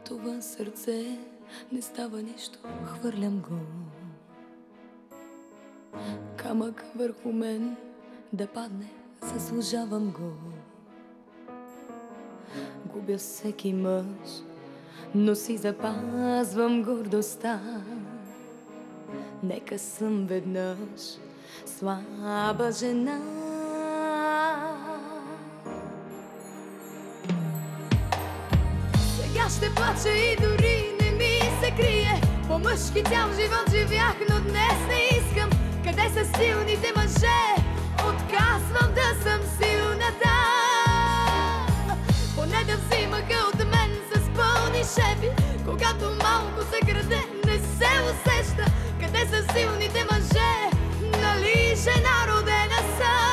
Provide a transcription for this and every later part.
това сърце не става нищо, хвърлям го. Камък върху мен да падне, заслужавам го. Губя всеки мъж, но си запазвам гордостта. Нека съм веднъж слаба жена. Сега ще плача и дори не ми се крие. По-мъжки цял живот живях, но днес не искам. Къде са силните мъже? Отказвам да съм силната. Поне да взимаха от мен с пълни шепи. Когато малко се краде, не се усеща. Къде са силните мъже? Нали жена родена съм?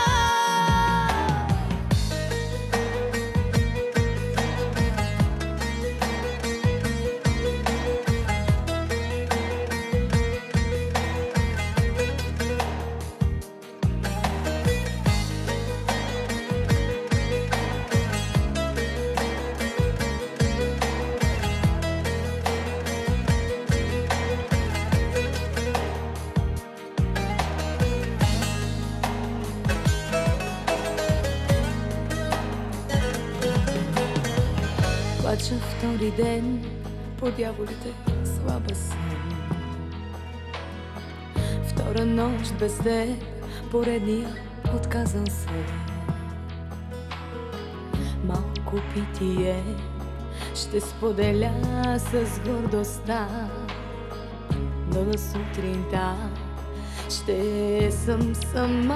Плача втори ден по дяволите, слаба съм. Втора нощ без теб, поредния отказан се. Малко питие ще споделя с гордостта, но на сутринта ще съм сама.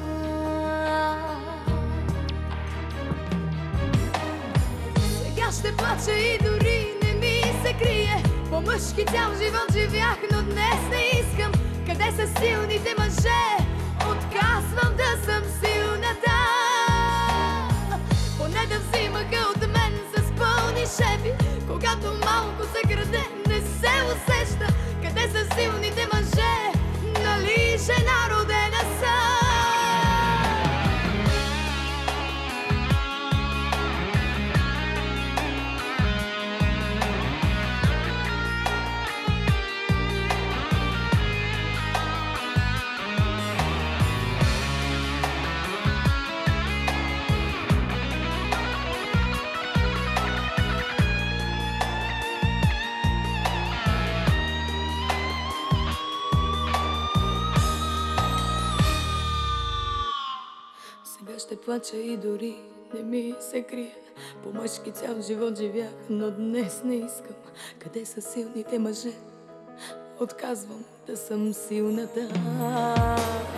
Ще плача и дори не ми се крие. По-мъжки цял живот живях, но днес не искам. Къде са силните мъже? Отказвам да съм силната. Поне да взимаха от мен с пълни шепи. Когато малко се краде, не се усеща. Къде са силните мъже? Нали жена родена съм? Сега ще плача и дори не ми се крие. По-мъжки цял живот живях, но днес не искам. Къде са силните мъже? Отказвам да съм силната.